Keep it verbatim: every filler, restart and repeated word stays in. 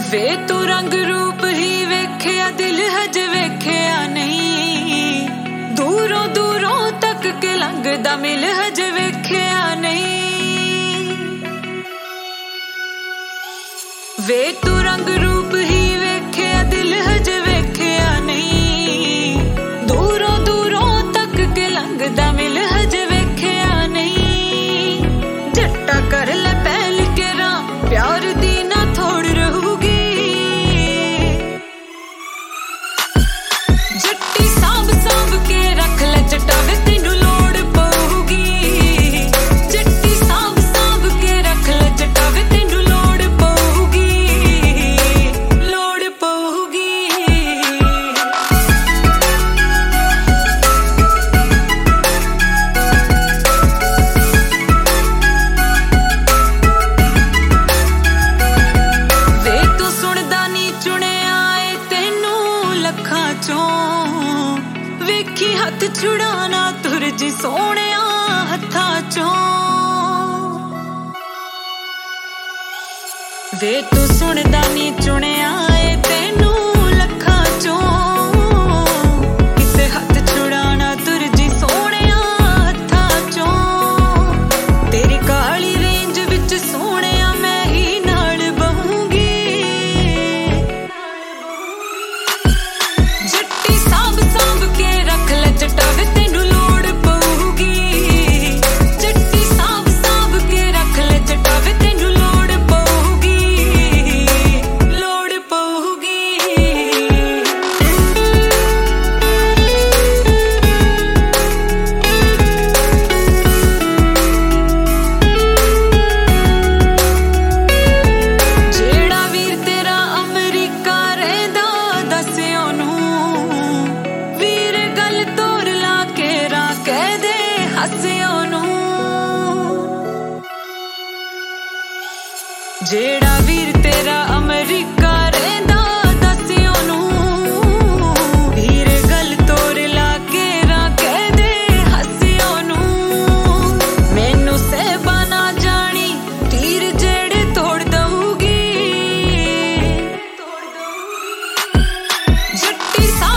ਵੇ ਤੂੰ ਰੰਗ ਰੂਪ ਹੀ ਵੇਖਿਆ ਦਿਲ ਹਜੇ ਵੇਖਿਆ ਨਹੀਂ, ਦੂਰੋਂ ਦੂਰੋਂ ਤੱਕ ਕੇ ਲੰਘਦਾ ਮਿਲ ਹਜੇ ਵੇਖਿਆ ਨਹੀਂ। ਵੇ ਤੂੰ ਰੰਗ ਰੂਪ ਹੀ ਵੇਖਿਆ ਦਿਲ ਹਜੇ ਵੇਖਿਆ ਨਹੀਂ, ਦੂਰੋਂ ਦੂਰੋਂ ਤੱਕ ਕੇ ਲੰਘਦਾ ਮਿਲ ਹਜੇ ਵੇਖਿਆ ਨਹੀਂ। ਜੱਟਾ ਕਰ ਲੈ ਪਹਿਲ ਕੇ ਰਾਂ ਪਿਆਰ ਦੀ ਨਾ ਥੋੜ ਰਹੂਗੀ, ਜੱਟੀ ਸਾਂਭ ਸਾਂਭ ਕੇ ਰੱਖ ਲੈ ਜੱਟਾ ਵੇ ਤੈਨੂੰ ਲੋੜ ਪਊਗੀ, ਜੱਟੀ ਸਾਂਭ ਸਾਂਭ ਕੇ ਰੱਖ ਲੈ ਜੱਟਾ ਵੇ ਤੈਨੂੰ ਲੋੜ ਪਊਗੀ, ਲੋੜ ਪਊਗੀ। ਵੇ ਤੂੰ ਸੁਣਦਾ ਨੀ ਚੁਣਿਆ ਏ ਤੈਨੂੰ ਲੱਖਾਂ ਚੋਂ, ਵੇਖੀ ਹੱਥ ਛੁਡਾਣਾ ਤੁਰ ਜੀ ਸੋਹਣਿਆ ਹੱਥਾਂ ਚੋਂ। ਵੇ ਤੂੰ ਸੁਣਦਾ ਨੀ ਚੁਣਿਆ ਏ ਤੈਨੂੰ ਲੱਖਾਂ ਚੋਂ, ਕਿਸੇ ਹੱਥ ਛੁਡਾਣਾ ਤੁਰ ਜੀ ਸੋਹਣਿਆ ਹੱਥਾਂ ਚੋਂ। ਤੇਰੀ ਕਾਲੀ ਰੇਂਜ ਵਿੱਚ ਸੋਹਣਿਆ ਮੈਂ ਹੀ ਨਾਲ ਬਹੂੰਗੀ, ਜੱਟੀ ਸਾਂਭ ਸਾਂਭ ਕੇ ਰੱਖ ਲੈ ਜੱਟਾ ਵੇ ਤੈਨੂੰ ਲੋੜ ਪਊਗੀ, ਜੱਟੀ ਸਾਂਭ ਸਾਂਭ ਕੇ ਰੱਖ ਲੈ ਜੱਟਾ ਵੇ ਤੈਨੂੰ ਲੋੜ ਪਊਗੀ, ਲੋੜ ਪਊਗੀ। ਜਿਹੜਾ ਵੀਰ ਤੇਰਾ ਅਮਰੀਕਾ ਰਹਿੰਦਾ ਦੱਸ ਉਹਨੂੰ, ਵੀਰ ਗੱਲ ਤੋਰ ਲਾ ਕੇ ਰਾਂ ਕਹਿ ਦੇ ਹੱਸ ਉਹਨੂੰ। ਜਿਹੜਾ ਵੀਰ ਤੇਰਾ ਅਮਰੀਕਾ ਰਹਿੰਦਾ ਦੱਸ ਉਹਨੂੰ, ਵੀਰ ਗੱਲ ਤੋਰ ਲਾ ਕੇ ਰਾਂ ਕਹਿ ਦੇ ਹੱਸ ਉਹਨੂੰ। ਮੈਨੂੰ ਸਹਿਬਾ ਨਾ ਜਾਣੀ ਤੀਰ ਜਿਹੜੇ ਤੋੜ ਦਊਗੀ, ਜੱਟੀ